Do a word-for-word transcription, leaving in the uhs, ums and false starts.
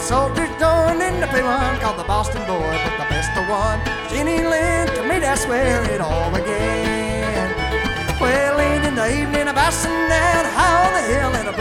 soldiers joined in to play one called the Boston Boy, but the best of one, Jenny Lind, to me that's where it all began. Well, late in the evening, I'm passing down high on the hill in a